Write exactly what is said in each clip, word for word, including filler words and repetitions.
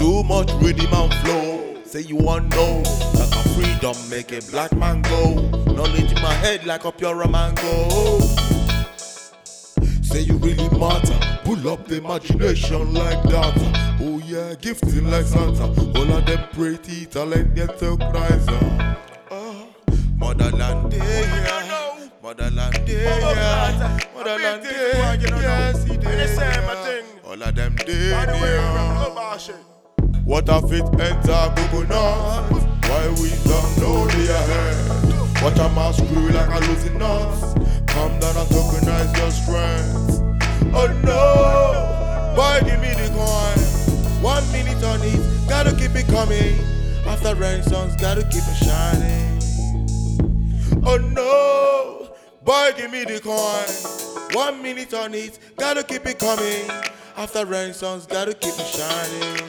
Too much rhythm and flow. Say you want know that my freedom make a black man go. Knowledge in my head like a pure mango. Say you really matter. Pull up the imagination like that. Oh yeah, gifting like Santa. All of them pretty talent get to cries. Oh, motherland day, yeah. Motherland day, yeah. Motherland day, yes it is. All of them day, yeah. What a fit enter Google now. Why we don't know the ahead. Watch a mass screw like a losing nuts. Come down and tokenize your strength. Oh no, boy give me the coin. One minute on it, gotta keep it coming. After rain songs, gotta keep it shining. Oh no, boy give me the coin. One minute on it, gotta keep it coming. After rain songs, gotta keep it shining.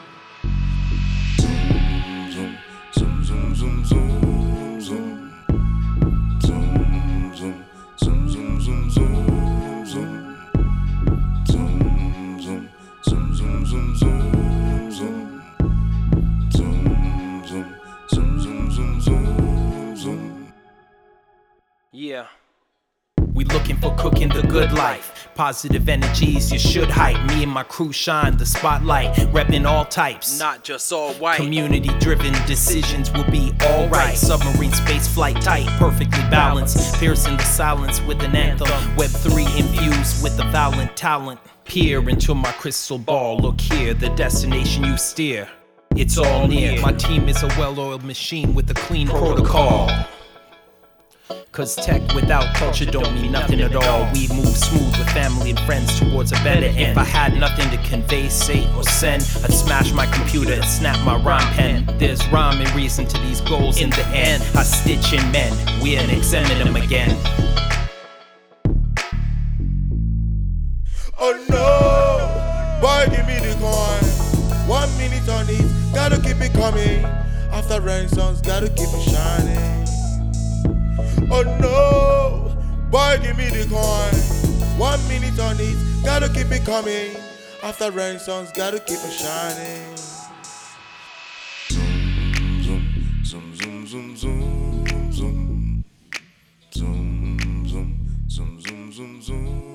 Yeah. We looking for cooking the good life. Positive energies you should hype. Me and my crew shine the spotlight. Repping all types, not just all white. Community driven decisions will be alright. Submarine space flight tight, perfectly balanced. Piercing the silence with an anthem. Web three infused with the violent talent. Peer into my crystal ball. Look here, the destination you steer. It's all near. My team is a well-oiled machine with a clean protocol. Cause tech without culture don't mean nothing at all. We move smooth with family and friends towards a better end. If I had nothing to convey, say, or send, I'd smash my computer and snap my rhyme pen. There's rhyme and reason to these goals in the end. I stitch in men, we and examine them again. Oh no, boy give me the coin. One minute on it, gotta keep it coming. After rain songs, gotta keep it shining. Oh no, boy give me the coin. One minute on it, gotta keep it coming. After rain songs, gotta keep it shining. Zoom, zoom, zoom, zoom, zoom, zoom, zoom, zoom, zoom, zoom, zoom, zoom, zoom.